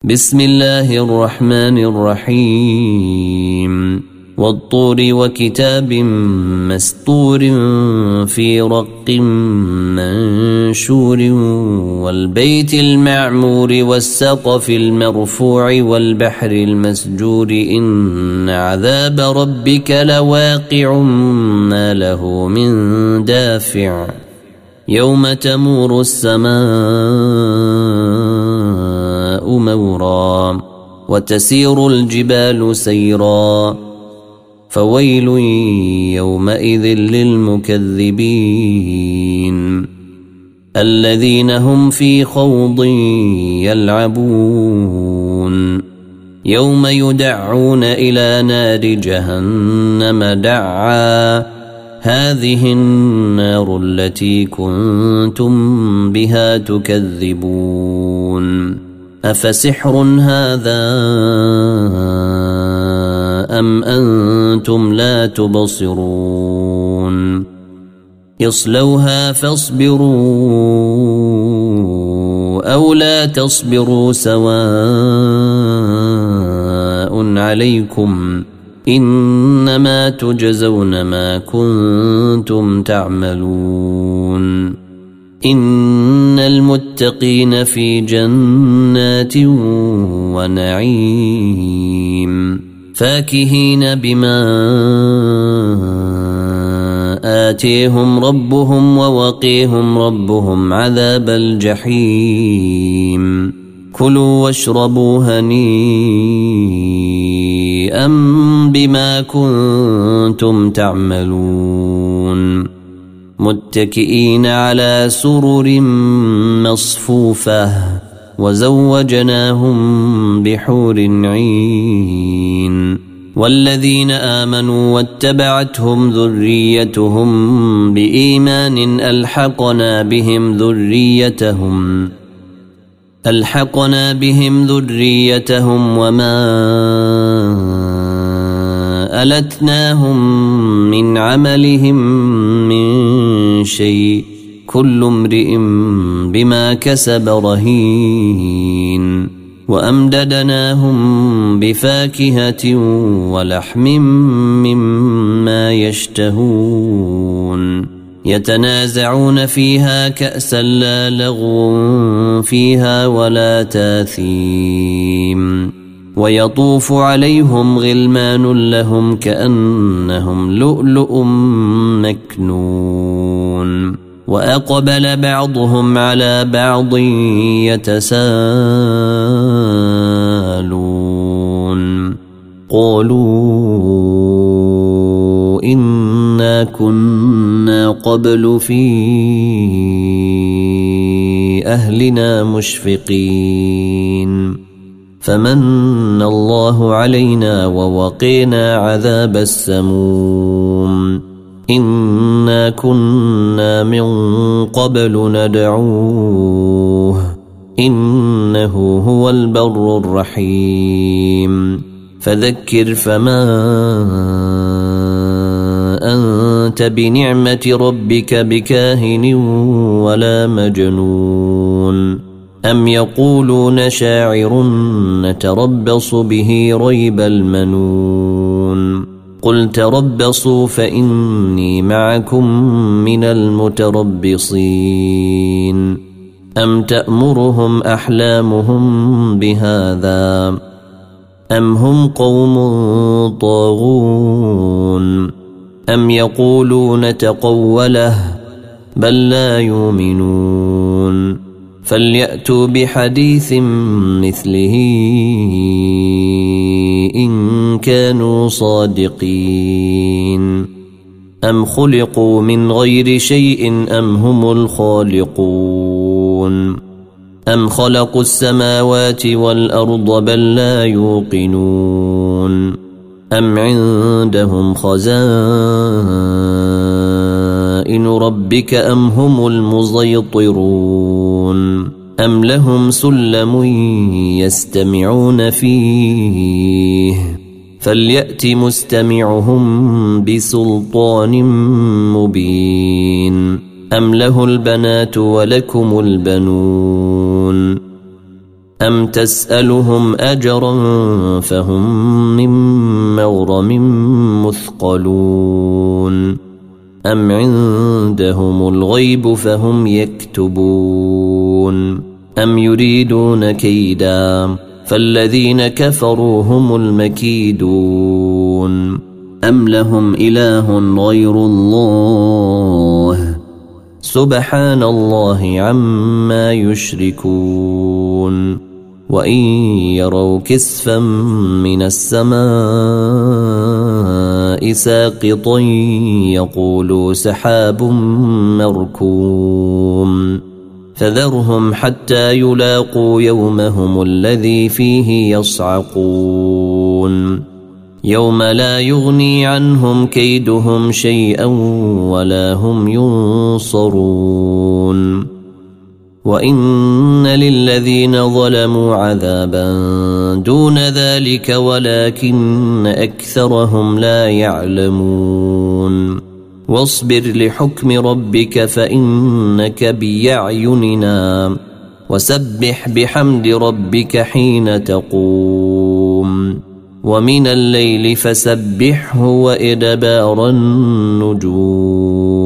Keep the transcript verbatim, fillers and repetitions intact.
بسم الله الرحمن الرحيم والطور وكتاب مسطور في رق منشور والبيت المعمور والسقف المرفوع والبحر المسجور إن عذاب ربك لواقع ما له من دافع يوم تمور السماء مورا وتسير الجبال سيرا فويل يومئذ للمكذبين الذين هم في خوض يلعبون يوم يدعون إلى نار جهنم دعا هذه النار التي كنتم بها تكذبون أفسحر هذا أم أنتم لا تبصرون اصلوها فاصبروا أو لا تصبروا سواء عليكم إنما تجزون ما كنتم تعملون إن المتقين في جنات ونعيم فاكهين بما آتيهم ربهم ووقيهم ربهم عذاب الجحيم كلوا واشربوا هنيئا بما كنتم تعملون متكئين على سرر مصفوفة وزوجناهم بحور عين والذين آمنوا واتبعتهم ذريتهم بإيمان ألحقنا بهم ذريتهم ألحقنا بهم ذريتهم وما ألتناهم من عملهم من شيء كل امرئ بما كسب رهين وأمددناهم بفاكهة ولحم مما يشتهون يتنازعون فيها كأسا لا لغو فيها ولا تاثيم ويطوف عليهم غلمان لهم كأنهم لؤلؤ مكنون وأقبل بعضهم على بعض يتساءلون قالوا إنا كنا قبل في أهلنا مشفقين فمن الله علينا ووقينا عذاب السموم إنا كنا من قبل ندعوه إنه هو البر الرحيم فذكر فما أنت بنعمة ربك بكاهن ولا مجنون أم يقولون شاعر نتربص به ريب المنون قل تربصوا فإني معكم من المتربصين أم تأمرهم أحلامهم بهذا أم هم قوم طاغون أم يقولون تقوله بل لا يؤمنون فليأتوا بحديث مثله إن كانوا صادقين أم خلقوا من غير شيء أم هم الخالقون أم خلقوا السماوات والأرض بل لا يوقنون أم عندهم خزائن ربك أم هم المسيطرون أم لهم سلم يستمعون فيه فليأت مستمعهم بسلطان مبين أم له البنات ولكم البنون أم تسألهم أجرا فهم من مغرم مثقلون أم عندهم الغيب فهم يكتبون أم يريدون كيدا فالذين كفروا هم المكيدون أم لهم إله غير الله سبحان الله عما يشركون وإن يروا كسفا من السماء ساقطا يقولوا سحاب مركوم فذرهم حتى يلاقوا يومهم الذي فيه يصعقون يوم لا يغني عنهم كيدهم شيئا ولا هم ينصرون وإن للذين ظلموا عذابا دون ذلك ولكن أكثرهم لا يعلمون واصبر لحكم ربك فإنك بأعيننا وسبح بحمد ربك حين تقوم ومن الليل فسبحه وإدبار النجوم